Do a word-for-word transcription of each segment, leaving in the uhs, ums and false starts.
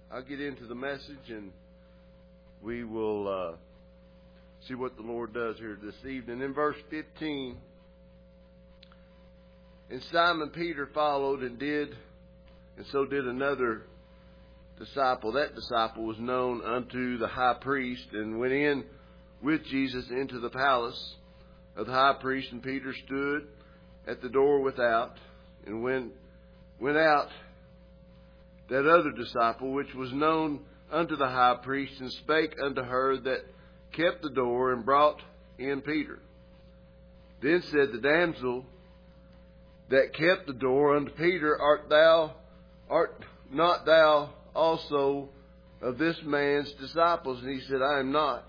I'll get into the message and we will uh, see what the Lord does here this evening. In verse fifteen, and Simon Peter followed and did, and so did another disciple. That disciple was known unto the high priest, and went in with Jesus into the palace of the high priest. And Peter stood at the door without, and when went out that other disciple, which was known unto the high priest, and spake unto her that kept the door, and brought in Peter. Then said the damsel that kept the door unto Peter, Art thou, art not thou also of this man's disciples? And he said, I am not.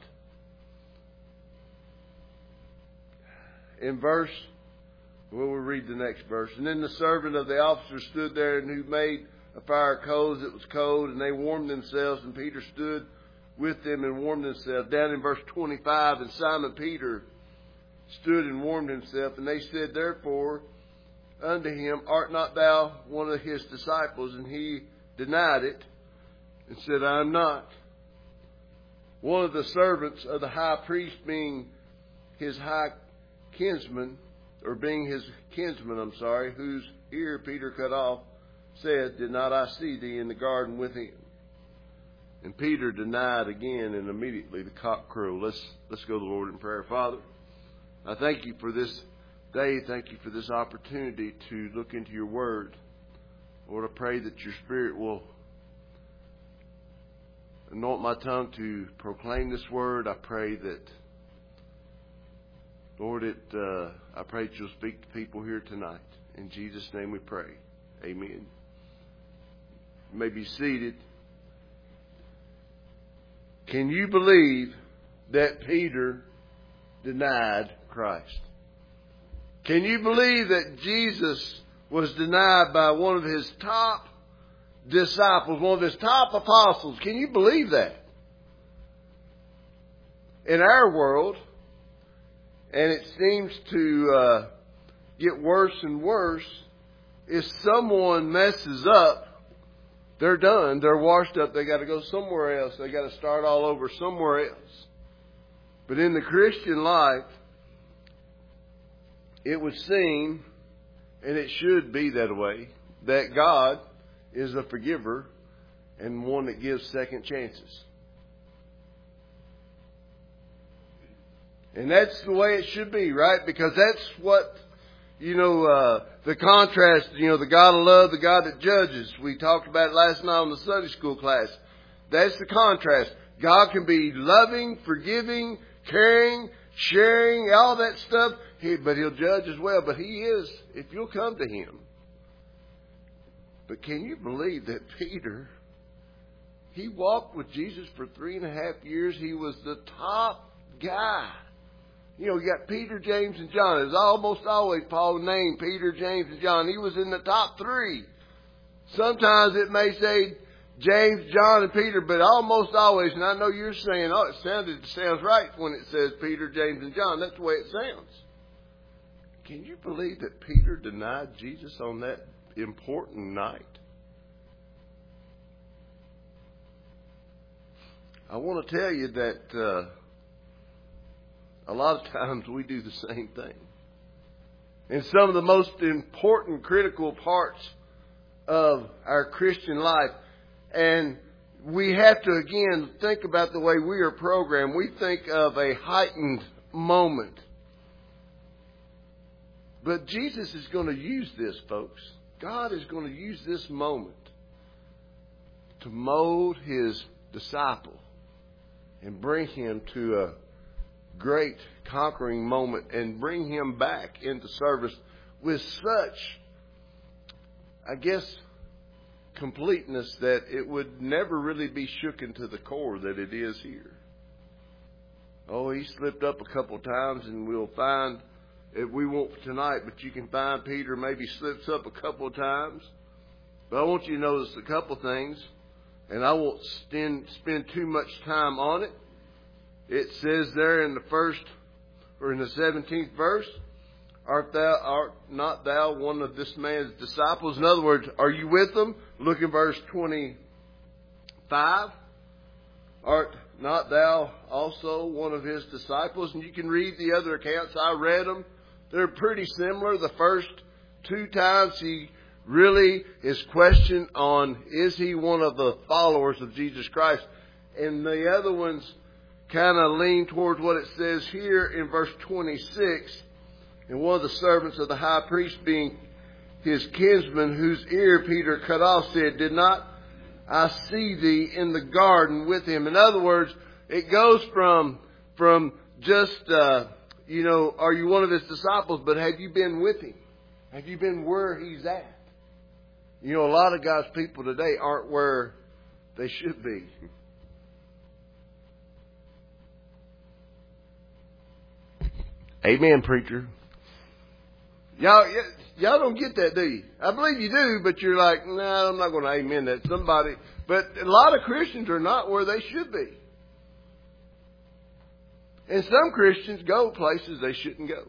In verse, well, we'll read the next verse. And then the servant of the officer stood there, and who made a fire of coals. It was cold, and they warmed themselves, and Peter stood with them and warmed himself. Down in verse twenty-five, and Simon Peter stood and warmed himself, and they said therefore unto him, Art not thou one of his disciples? And he denied it, and said, I am not. One of the servants of the high priest, being his high kinsman, or being his kinsman, I'm sorry, whose ear Peter cut off, said, Did not I see thee in the garden with him? And Peter denied again, and immediately the cock crowed. Let's let's go to the Lord in prayer. Father, I thank you for this day. Thank you for this opportunity to look into your word. Lord, I pray that your Spirit will anoint my tongue to proclaim this word. I pray that, Lord, it, uh, I pray that you'll speak to people here tonight. In Jesus' name we pray. Amen. You may be seated. Can you believe that Peter denied Christ? Can you believe that Jesus was denied by one of his top disciples, one of his top apostles? Can you believe that? In our world, and it seems to uh, get worse and worse, if someone messes up, they're done. They're washed up. They got to go somewhere else. They got to start all over somewhere else. But in the Christian life, it would seem, and it should be that way, that God is a forgiver and one that gives second chances. And that's the way it should be, right? Because that's what, you know, uh, the contrast, you know, the God of love, the God that judges. We talked about it last night in the Sunday school class. That's the contrast. God can be loving, forgiving, caring, sharing, all that stuff, he, but He'll judge as well. But He is, if you'll come to Him. But can you believe that Peter, he walked with Jesus for three and a half years. He was the top guy. You know, you got Peter, James, and John. It's almost always Paul named Peter, James, and John. He was in the top three. Sometimes it may say James, John, and Peter, but almost always, and I know you're saying, oh, it sounded, it sounds right when it says Peter, James, and John. That's the way it sounds. Can you believe that Peter denied Jesus on that important night? I want to tell you that uh, a lot of times we do the same thing. In some of the most important, critical parts of our Christian life. And we have to, again, think about the way we are programmed. We think of a heightened moment. But Jesus is going to use this, folks. God is going to use this moment to mold His disciple and bring him to a great conquering moment and bring him back into service with such, I guess, completeness that it would never really be shooken to the core that it is here. Oh, he slipped up a couple times, and we'll find, if we won't tonight, but you can find Peter maybe slips up a couple of times. But I want you to notice a couple things, and I won't spend, spend too much time on it. It says there in the first, or in the seventeenth verse, Art thou, art not thou one of this man's disciples? In other words, are you with them? Look in verse twenty-five. five. Art not thou also one of his disciples? And you can read the other accounts. I read them. They're pretty similar. The first two times he really is questioned on, is he one of the followers of Jesus Christ? And the other ones kind of lean towards what it says here in verse twenty-six. And one of the servants of the high priest, being his kinsman, whose ear Peter cut off, said, Did not I see thee in the garden with him? In other words, it goes from, from just, uh, you know, are you one of his disciples, but have you been with him? Have you been where he's at? You know, a lot of God's people today aren't where they should be. Amen, preacher. Y'all, y'all don't get that, do you? I believe you do, but you're like, no, nah, I'm not going to amen that. Somebody, but a lot of Christians are not where they should be. And some Christians go places they shouldn't go.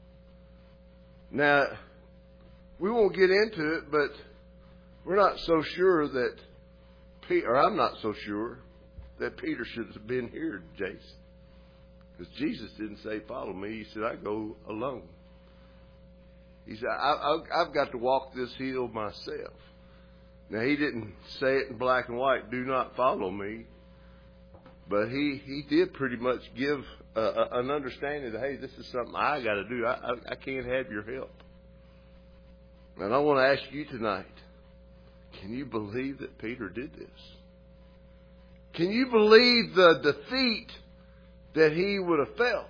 Now, we won't get into it, but we're not so sure that, Peter, or I'm not so sure that Peter should have been here, Jason. Because Jesus didn't say, follow me. He said, I go alone. He said, I, I, I've got to walk this hill myself. Now, he didn't say it in black and white, do not follow me. But he, he did pretty much give a, a, an understanding that, hey, this is something I got to do. I, I, I can't have your help. And I want to ask you tonight, can you believe that Peter did this? Can you believe the defeat that he would have felt?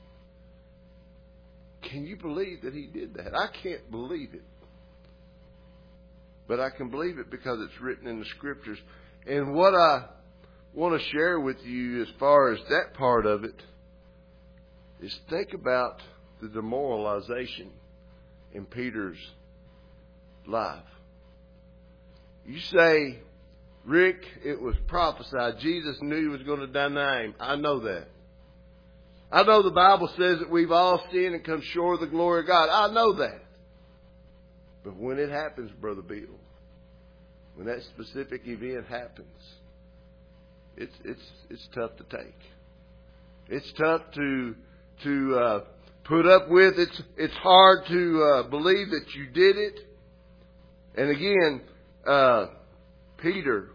Can you believe that he did that? I can't believe it. But I can believe it because it's written in the Scriptures. And what I want to share with you as far as that part of it is think about the demoralization in Peter's life. You say, Rick, it was prophesied. Jesus knew he was going to deny him. I know that. I know the Bible says that we've all sinned and come short of the glory of God. I know that. But when it happens, Brother Bill, when that specific event happens, it's it's it's tough to take. It's tough to to uh, put up with. It's it's hard to uh, believe that you did it. And again, uh, Peter,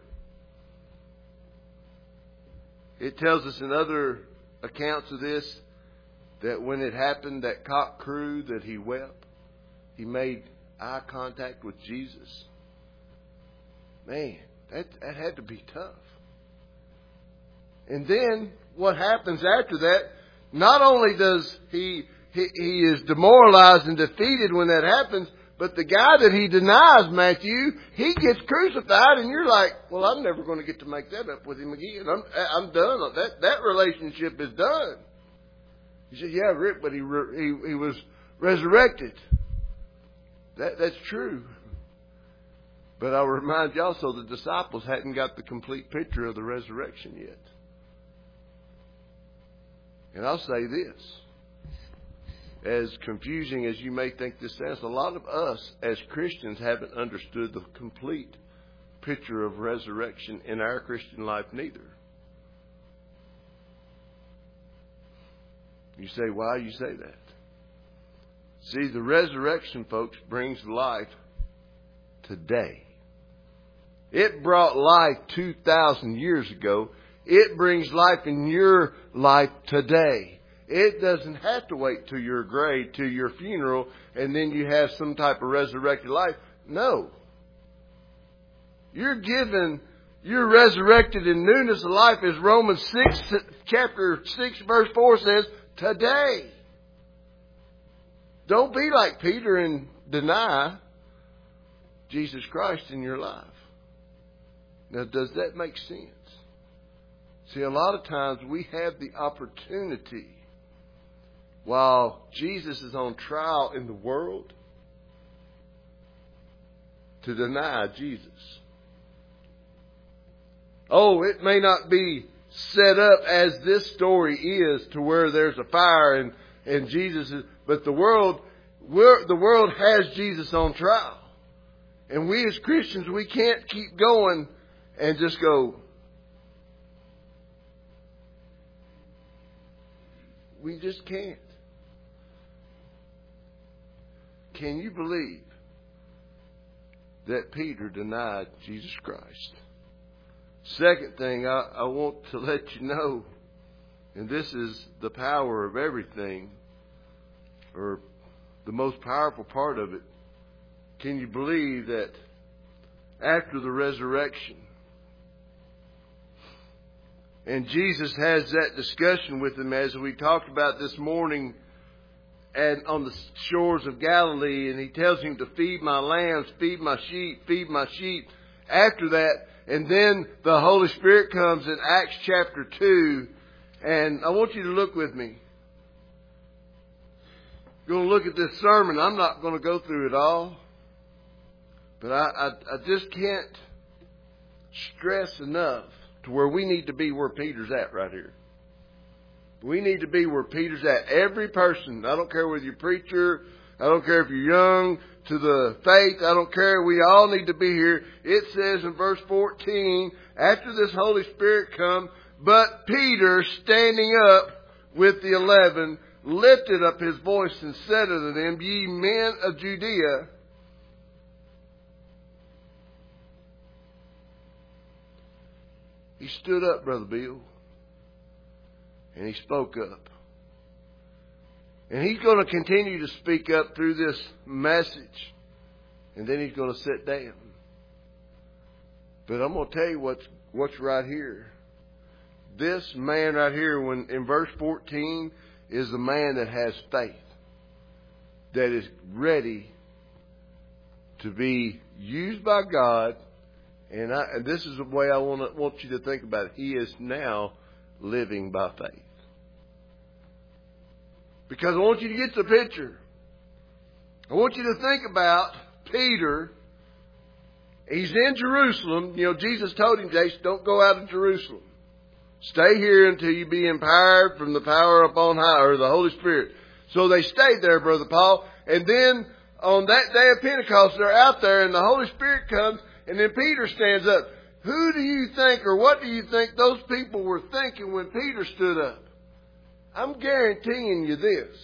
it tells us in other accounts of this that when it happened, that cock crew, that he wept. He made eye contact with Jesus. Man, that, that had to be tough. And then what happens after that, not only does he, he, he is demoralized and defeated when that happens, but the guy that he denies, Matthew, he gets crucified, and you're like, well, I'm never going to get to make that up with him again. I'm, I'm done. That, that relationship is done. He said, yeah, Rick, but he, he, he was resurrected. That, that's true. But I'll remind you also, the disciples hadn't got the complete picture of the resurrection yet. And I'll say this. As confusing as you may think this sounds, a lot of us as Christians haven't understood the complete picture of resurrection in our Christian life neither. You say, why you say that? See, the resurrection, folks, brings life today. It brought life two thousand years ago. It brings life in your life today. It doesn't have to wait till your grave, till your funeral, and then you have some type of resurrected life. No. You're given, you're resurrected in newness of life, as Romans six, chapter six, verse four says, today. Don't be like Peter and deny Jesus Christ in your life. Now, does that make sense? See, a lot of times we have the opportunity, while Jesus is on trial in the world, to deny Jesus. Oh, it may not be set up as this story is, to where there's a fire and, and Jesus is, but the world, we're, the world has Jesus on trial. And we as Christians, we can't keep going and just go, we just can't. Can you believe that Peter denied Jesus Christ? Second thing I, I want to let you know, and this is the power of everything, or the most powerful part of it. Can you believe that after the resurrection, and Jesus has that discussion with them as we talked about this morning and on the shores of Galilee, and he tells him to feed my lambs, feed my sheep, feed my sheep. After that, and then the Holy Spirit comes in Acts chapter two, and I want you to look with me. You're going to look at this sermon. I'm not going to go through it all, but I, I, I just can't stress enough to where we need to be where Peter's at right here. We need to be where Peter's at. Every person, I don't care whether you're a preacher, I don't care if you're young, to the faith, I don't care. We all need to be here. It says in verse fourteen, after this Holy Spirit come, but Peter, standing up with the eleven, lifted up his voice and said unto them, Ye men of Judea, he stood up, Brother Bill, and he spoke up. And he's going to continue to speak up through this message. And then he's going to sit down. But I'm going to tell you what's, what's right here. This man right here, when in verse fourteen, is the man that has faith. That is ready to be used by God. And, I, and this is the way I want, to, want you to think about it. He is now living by faith. Because I want you to get the picture. I want you to think about Peter. He's in Jerusalem. You know, Jesus told him, Jason, don't go out of Jerusalem. Stay here until you be empowered from the power upon high, or the Holy Spirit. So they stayed there, Brother Paul. And then on that day of Pentecost, they're out there and the Holy Spirit comes, and then Peter stands up. Who do you think, or what do you think those people were thinking when Peter stood up? I'm guaranteeing you this.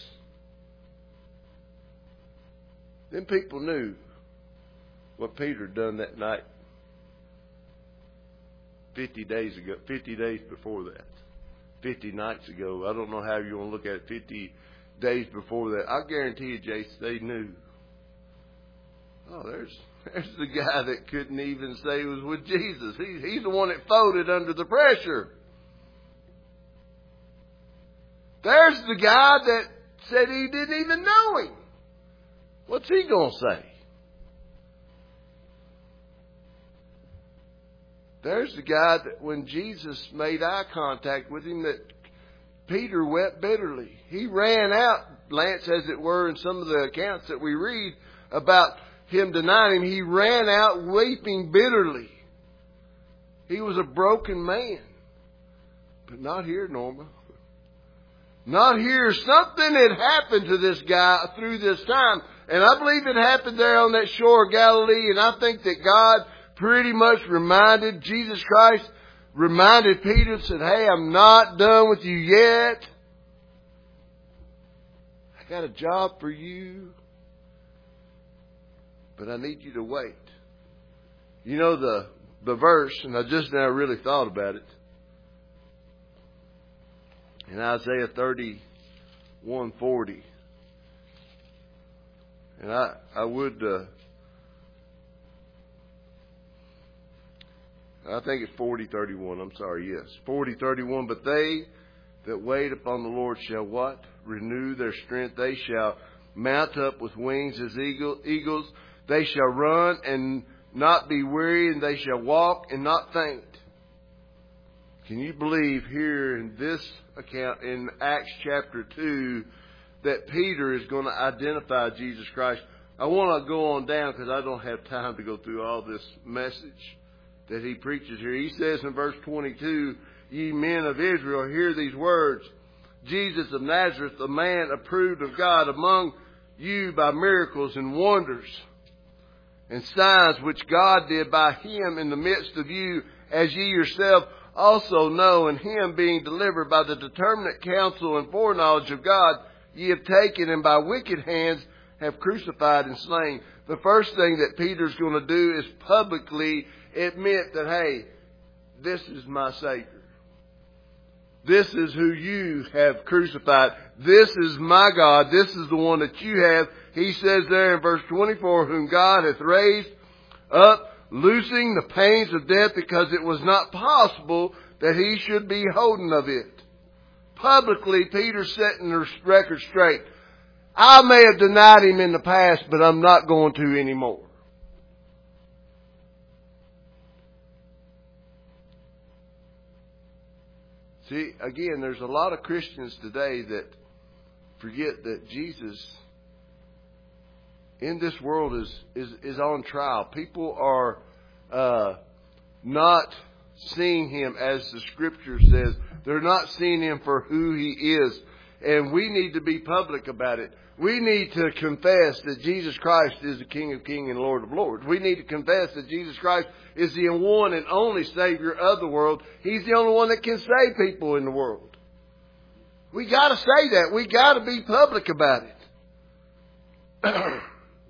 Them people knew what Peter had done that night. Fifty days ago, fifty days before that. Fifty nights ago. I don't know how you want to look at it. Fifty days before that. I guarantee you, Jason, they knew. Oh, there's there's the guy that couldn't even say he was with Jesus. He, he's the one that folded under the pressure. There's the guy that said he didn't even know him. What's he going to say? There's the guy that when Jesus made eye contact with him, that Peter wept bitterly. He ran out, Lance, as it were, in some of the accounts that we read about him denying him. He ran out weeping bitterly. He was a broken man. But not here, Norma. Not here. Something had happened to this guy through this time. And I believe it happened there on that shore of Galilee. And I think that God pretty much reminded, Jesus Christ reminded Peter and said, hey, I'm not done with you yet. I got a job for you. But I need you to wait. You know the, the verse, and I just now really thought about it. In Isaiah thirty-one forty. And I, I would, uh, I think it's forty thirty-one. I'm sorry, yes. forty thirty-one. But they that wait upon the Lord shall what? Renew their strength. They shall mount up with wings as eagle, eagles. They shall run and not be weary, and they shall walk and not faint. Can you believe here in this account in Acts chapter two that Peter is going to identify Jesus Christ? I want to go on down because I don't have time to go through all this message that he preaches here. He says in verse twenty-two, Ye men of Israel, hear these words. Jesus of Nazareth, a man approved of God among you by miracles and wonders and signs which God did by him in the midst of you, as ye yourself also know, and him being delivered by the determinate counsel and foreknowledge of God, ye have taken, and by wicked hands have crucified and slain. The first thing that Peter's going to do is publicly admit that, hey, this is my Savior. This is who you have crucified. This is my God. This is the one that you have. He says there in verse twenty-four, whom God hath raised up, loosing the pains of death, because it was not possible that he should be holden of it. Publicly, Peter's setting the record straight. I may have denied him in the past, but I'm not going to anymore. See, again, there's a lot of Christians today that forget that Jesus in this world is, is, is on trial. People are uh, not seeing him as the Scripture says. They're not seeing him for who he is. And we need to be public about it. We need to confess that Jesus Christ is the King of Kings and Lord of Lords. We need to confess that Jesus Christ is the one and only Savior of the world. He's the only one that can save people in the world. We got to say that. We got to be public about it.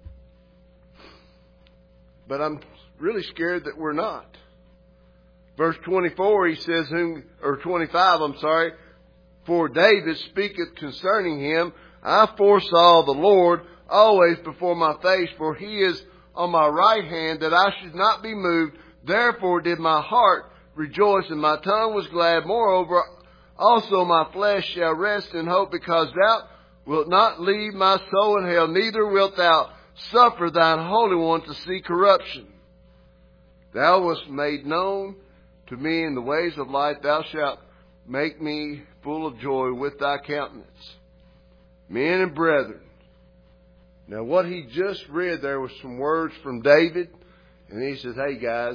But I'm really scared that we're not. Verse twenty-four, he says, whom, or twenty-five, I'm sorry, for David speaketh concerning him, I foresaw the Lord always before my face, for he is on my right hand, that I should not be moved. Therefore did my heart rejoice, and my tongue was glad. Moreover, also my flesh shall rest in hope, because thou wilt not leave my soul in hell, neither wilt thou suffer thine Holy One to see corruption. Thou wast made known to me in the ways of life. Thou shalt make me full of joy with thy countenance. Men and brethren. Now what he just read there was some words from David. And he says, hey guys,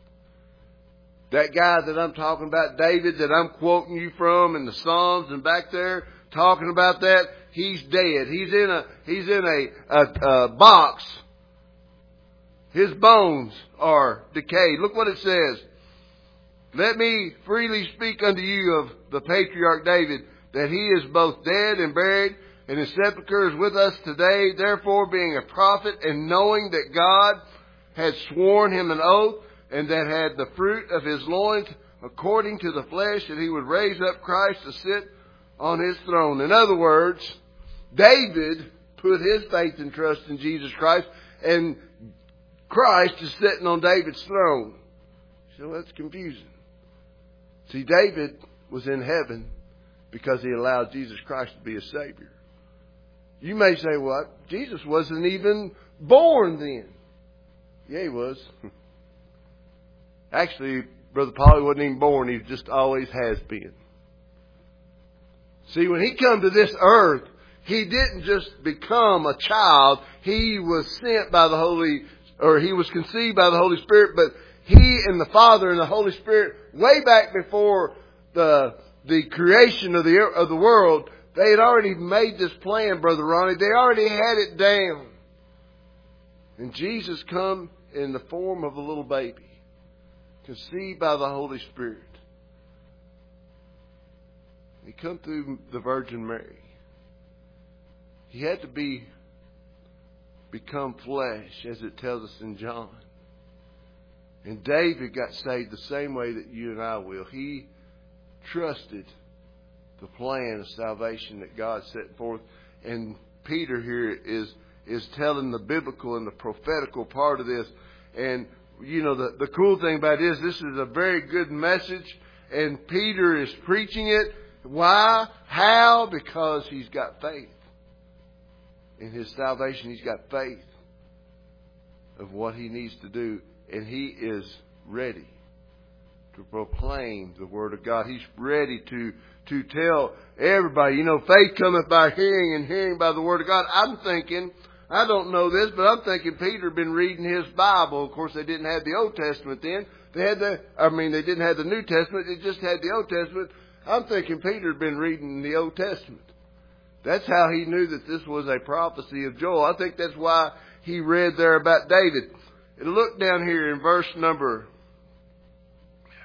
that guy that I'm talking about, David, that I'm quoting you from in the Psalms and back there, talking about that, he's dead. He's in a, he's in a, a, a box. His bones are decayed. Look what it says. Let me freely speak unto you of the patriarch David, that he is both dead and buried, and his sepulchre is with us today. Therefore, being a prophet, and knowing that God had sworn him an oath, and that had the fruit of his loins, according to the flesh, that he would raise up Christ to sit on his throne. In other words, David put his faith and trust in Jesus Christ, and Christ is sitting on David's throne. So that's confusing. See, David was in heaven because he allowed Jesus Christ to be his Savior. You may say, well, Jesus wasn't even born then. Yeah, he was. Actually, Brother Paul wasn't even born. He just always has been. See, when he come to this earth, he didn't just become a child. He was sent by the Holy, or he was conceived by the Holy Spirit, but he and the Father and the Holy Spirit, way back before the the creation of the of the world, they had already made this plan, Brother Ronnie. They already had it down. And Jesus come in the form of a little baby, conceived by the Holy Spirit. He come through the Virgin Mary. He had to be become flesh, as it tells us in John. And David got saved the same way that you and I will. He trusted the plan of salvation that God set forth. And Peter here is is telling the biblical and the prophetical part of this. And, you know, the, the cool thing about it is this is a very good message. And Peter is preaching it. Why? How? Because he's got faith. In his salvation, he's got faith of what he needs to do. And he is ready to proclaim the Word of God. He's ready to, to tell everybody, you know, faith cometh by hearing, and hearing by the Word of God. I'm thinking, I don't know this, but I'm thinking Peter had been reading his Bible. Of course, they didn't have the Old Testament then. They had the, I mean, they didn't have the New Testament. They just had the Old Testament. I'm thinking Peter had been reading the Old Testament. That's how he knew that this was a prophecy of Joel. I think that's why he read there about David. And look down here in verse number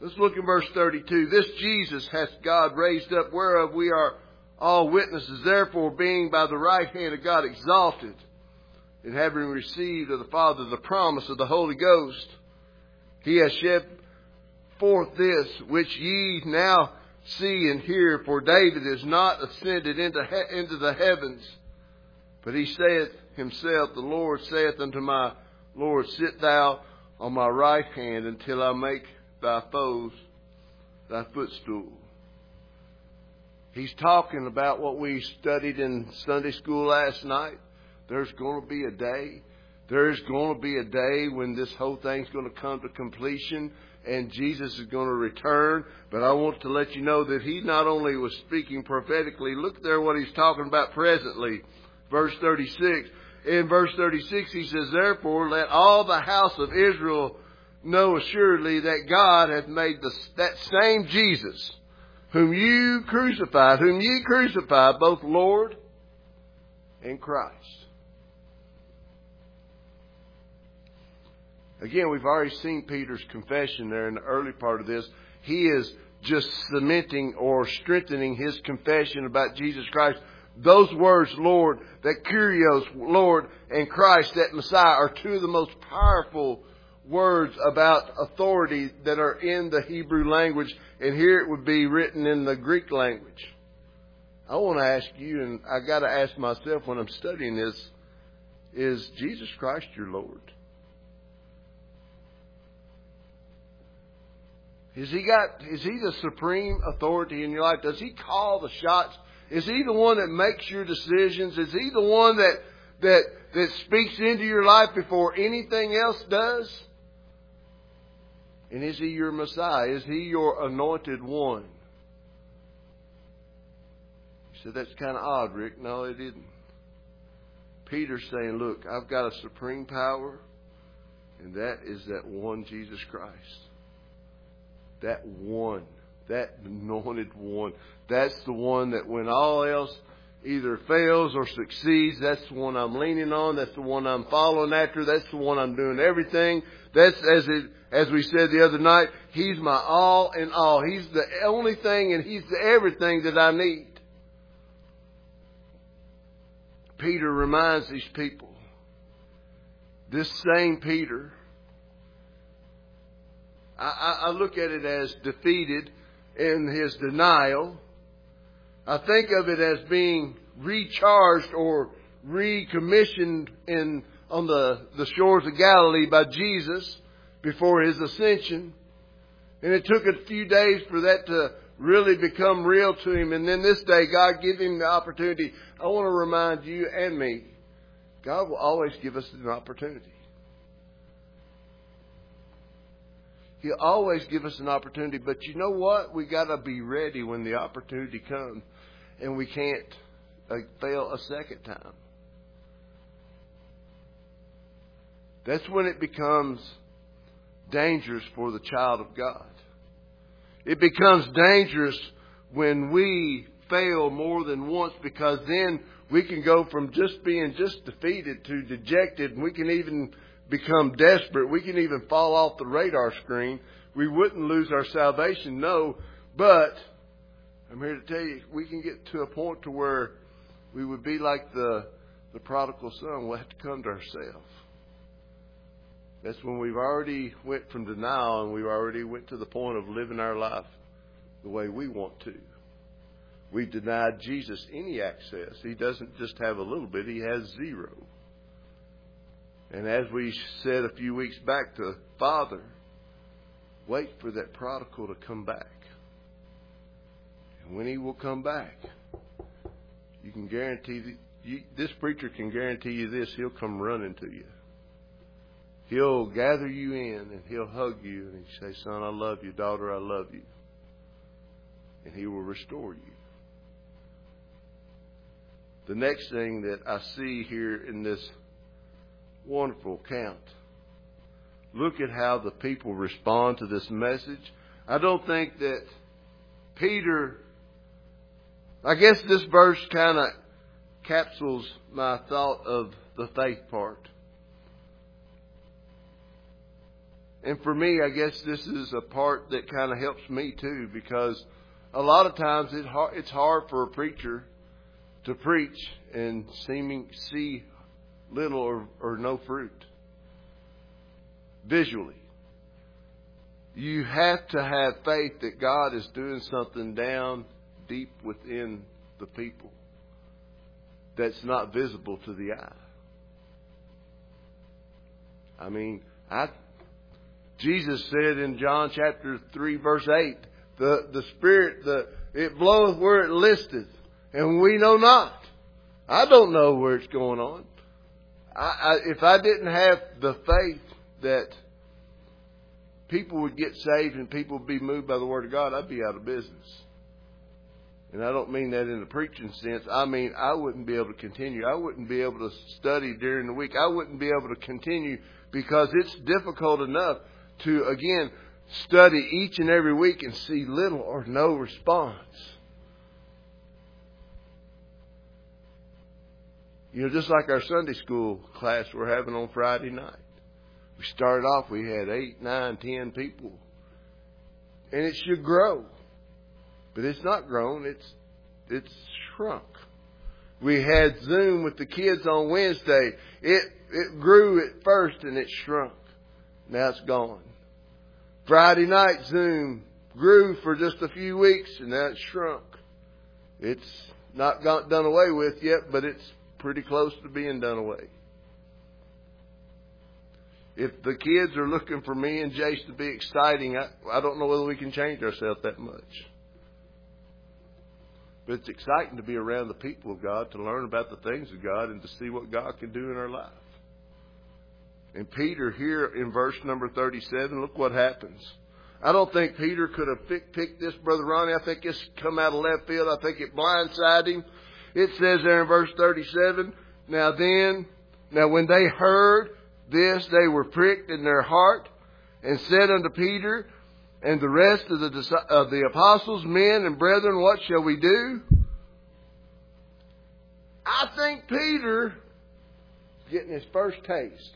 Let's look in verse thirty-two. This Jesus hath God raised up, whereof we are all witnesses. Therefore, being by the right hand of God exalted, and having received of the Father the promise of the Holy Ghost, He hath shed forth this, which ye now see and hear. For David is not ascended into, he- into the heavens, but he saith himself, the Lord saith unto my Lord, sit thou on my right hand until I make thy foes thy footstool. He's talking about what we studied in Sunday school last night. There's going to be a day. There's going to be a day when this whole thing's going to come to completion and Jesus is going to return. But I want to let you know that he not only was speaking prophetically, look there what he's talking about presently. Verse thirty-six. In verse thirty-six he says, therefore let all the house of Israel know assuredly that God hath made the, that same Jesus, whom you crucified, whom ye crucified, both Lord and Christ. Again, we've already seen Peter's confession there in the early part of this. He is just cementing or strengthening his confession about Jesus Christ. Those words, Lord, that Kyrios, Lord, and Christ, that Messiah, are two of the most powerful words about authority that are in the Hebrew language. And here it would be written in the Greek language. I want to ask you, and I got to ask myself when I'm studying this, is Jesus Christ your Lord? Is he got, is he the supreme authority in your life? Does he call the shots? Is he the one that makes your decisions? Is he the one that, that, that speaks into your life before anything else does? And is he your Messiah? Is he your anointed one? You said, that's kind of odd, Rick. No, it isn't. Peter's saying, look, I've got a supreme power, and that is that one Jesus Christ. That one. That anointed one. That's the one that when all else either fails or succeeds, that's the one I'm leaning on. That's the one I'm following after. That's the one I'm doing everything. That's, as it, as we said the other night, He's my all in all. He's the only thing and He's the everything that I need. Peter reminds these people, this same Peter, I, I look at it as defeated in his denial. I think of it as being recharged or recommissioned in on the, the shores of Galilee by Jesus before His ascension. And it took a few days for that to really become real to him. And then this day, God gave him the opportunity. I want to remind you and me, God will always give us an opportunity. He'll always give us an opportunity. But you know what? We got to be ready when the opportunity comes. And we can't uh, fail a second time. That's when it becomes dangerous for the child of God. It becomes dangerous when we fail more than once, because then we can go from just being just defeated to dejected, and we can even become desperate. We can even fall off the radar screen. We wouldn't lose our salvation, no, but I'm here to tell you, we can get to a point to where we would be like the, the prodigal son. We'll have to come to ourselves. That's when we've already went from denial and we've already went to the point of living our life the way we want to. We've denied Jesus any access. He doesn't just have a little bit, He has zero. And as we said a few weeks back to Father, wait for that prodigal to come back. And when he will come back, you can guarantee, that you, this preacher can guarantee you this, he'll come running to you. He'll gather you in and He'll hug you and He'll say, son, I love you. Daughter, I love you. And He will restore you. The next thing that I see here in this wonderful account, look at how the people respond to this message. I don't think that Peter, I guess this verse kind of capsules my thought of the faith part. And for me, I guess this is a part that kind of helps me too, because a lot of times it hard, it's hard for a preacher to preach and seeming see little or, or no fruit visually. You have to have faith that God is doing something down deep within the people that's not visible to the eye. I mean, I Jesus said in John chapter three, verse eight, the, the Spirit, the it bloweth where it listeth, and we know not. I don't know where it's going on. I, I, if I didn't have the faith that people would get saved and people would be moved by the Word of God, I'd be out of business. And I don't mean that in the preaching sense. I mean, I wouldn't be able to continue. I wouldn't be able to study during the week. I wouldn't be able to continue because it's difficult enough to, again, study each and every week and see little or no response. You know, just like our Sunday school class we're having on Friday night. We started off, we had eight, nine, ten people. And it should grow. But it's not grown, it's it's shrunk. We had Zoom with the kids on Wednesday. It it grew at first and it shrunk. Now it's gone. Friday night Zoom grew for just a few weeks and now it's shrunk. It's not got done away with yet, but it's pretty close to being done away. If the kids are looking for me and Jace to be exciting, I, I don't know whether we can change ourselves that much. But it's exciting to be around the people of God, to learn about the things of God, and to see what God can do in our life. And Peter here in verse number thirty-seven, look what happens. I don't think Peter could have picked this, Brother Ronnie. I think it's come out of left field. I think it blindsided him. It says there in verse thirty-seven, Now then, now when they heard this, they were pricked in their heart, and said unto Peter and the rest of the of the apostles, Men and brethren, what shall we do? I think Peter is getting his first taste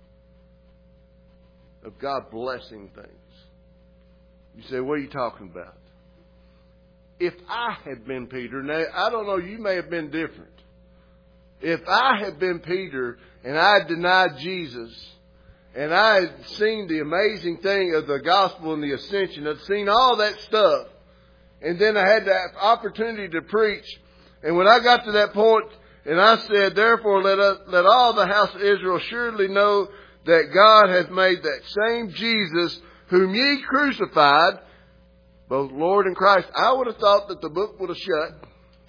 of God blessing things. You say, what are you talking about? If I had been Peter, now I don't know, you may have been different. If I had been Peter and I had denied Jesus, and I had seen the amazing thing of the gospel and the ascension, I'd seen all that stuff, and then I had the opportunity to preach, and when I got to that point, and I said, Therefore let us, let all the house of Israel surely know that God hath made that same Jesus whom ye crucified, both Lord and Christ, I would have thought that the book would have shut.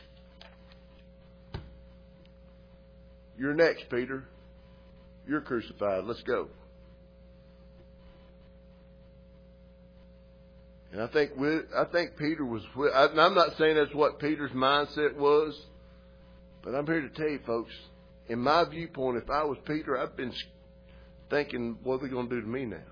You're next, Peter. You're crucified. Let's go. And I think we, I think Peter was. And I'm not saying that's what Peter's mindset was, but I'm here to tell you, folks. In my viewpoint, if I was Peter, I've been thinking, what are they going to do to me now?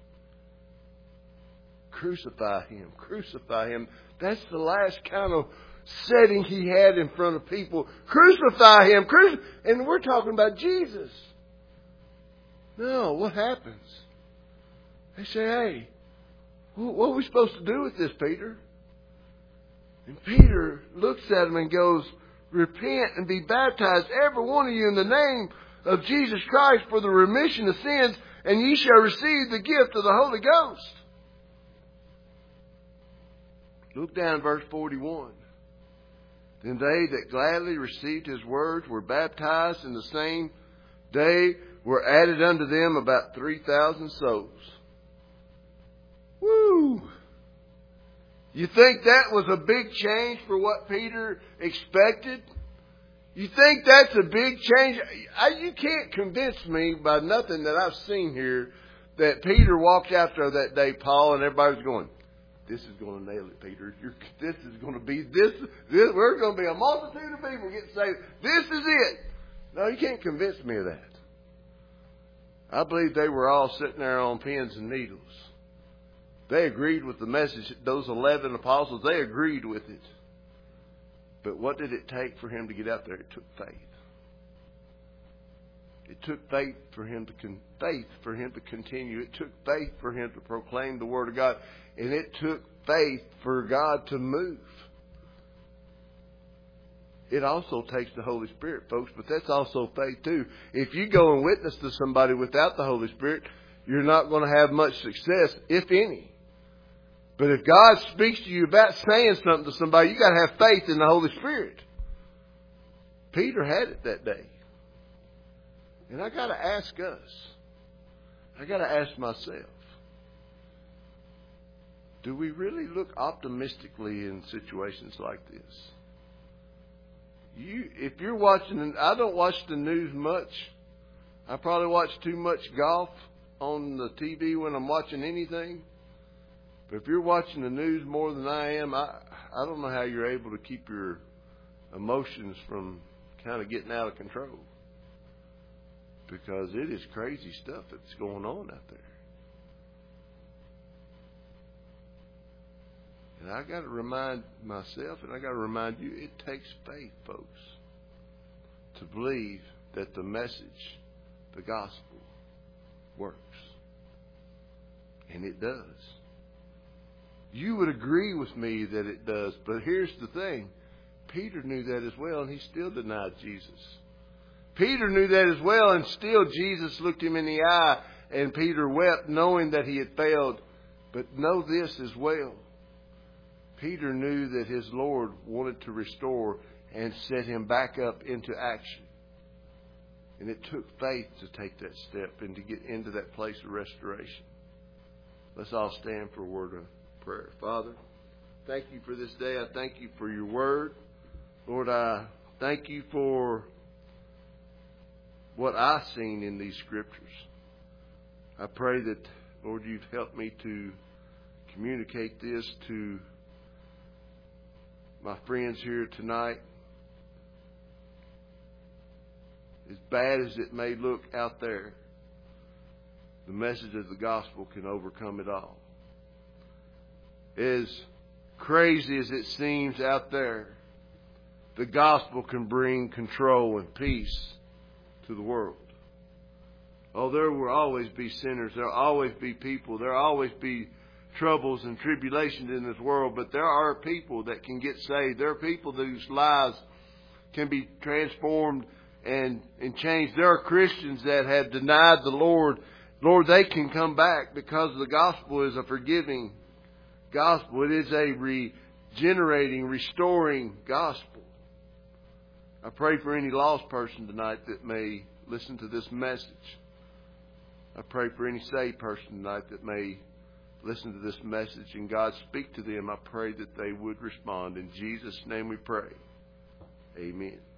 Crucify him. Crucify him. That's the last kind of setting he had in front of people. Crucify him. Crucify. And we're talking about Jesus. No, what happens? They say, hey, what are we supposed to do with this, Peter? And Peter looks at him and goes, Repent and be baptized, every one of you, in the name of Jesus Christ for the remission of sins, and ye shall receive the gift of the Holy Ghost. Look down at verse forty-one. Then they that gladly received his words were baptized, and the same day were added unto them about three thousand souls. Woo! You think that was a big change for what Peter expected? You think that's a big change? I, you can't convince me by nothing that I've seen here that Peter walked out there that day, Paul, and everybody was going, this is going to nail it, Peter. You're, this is going to be, this, this, we're going to be a multitude of people getting saved. This is it. No, you can't convince me of that. I believe they were all sitting there on pins and needles. They agreed with the message. Those eleven apostles, they agreed with it. But what did it take for him to get out there? It took faith. It took faith for him to con- faith for him to continue. It took faith for him to proclaim the Word of God. And it took faith for God to move. It also takes the Holy Spirit, folks, but that's also faith too. If you go and witness to somebody without the Holy Spirit, you're not going to have much success, if any. But if God speaks to you about saying something to somebody, you got to have faith in the Holy Spirit. Peter had it that day. And I got to ask us. I got to ask myself. Do we really look optimistically in situations like this? You, if you're watching, I don't watch the news much. I probably watch too much golf on the T V when I'm watching anything. But if you're watching the news more than I am, I, I don't know how you're able to keep your emotions from kind of getting out of control. Because it is crazy stuff that's going on out there. And I got to remind myself, and I got to remind you, it takes faith, folks, to believe that the message, the gospel, works. And it does. You would agree with me that it does, but here's the thing. Peter knew that as well, and he still denied Jesus. Peter knew that as well, and still Jesus looked him in the eye, and Peter wept, knowing that he had failed. But know this as well. Peter knew that his Lord wanted to restore and set him back up into action. And it took faith to take that step and to get into that place of restoration. Let's all stand for a word of prayer. Father, thank you for this day. I thank you for your word. Lord, I thank you for what I've seen in these scriptures. I pray that, Lord, you've helped me to communicate this to my friends here tonight. As bad as it may look out there, the message of the gospel can overcome it all. As crazy as it seems out there, the gospel can bring control and peace to the world. Oh, there will always be sinners. There will always be people. There will always be troubles and tribulations in this world. But there are people that can get saved. There are people whose lives can be transformed and, and changed. There are Christians that have denied the Lord. Lord, they can come back because the gospel is a forgiving gospel. It is a regenerating, restoring gospel. I pray for any lost person tonight that may listen to this message. I pray for any saved person tonight that may listen to this message and God speak to them. I pray that they would respond. In Jesus' name we pray. Amen.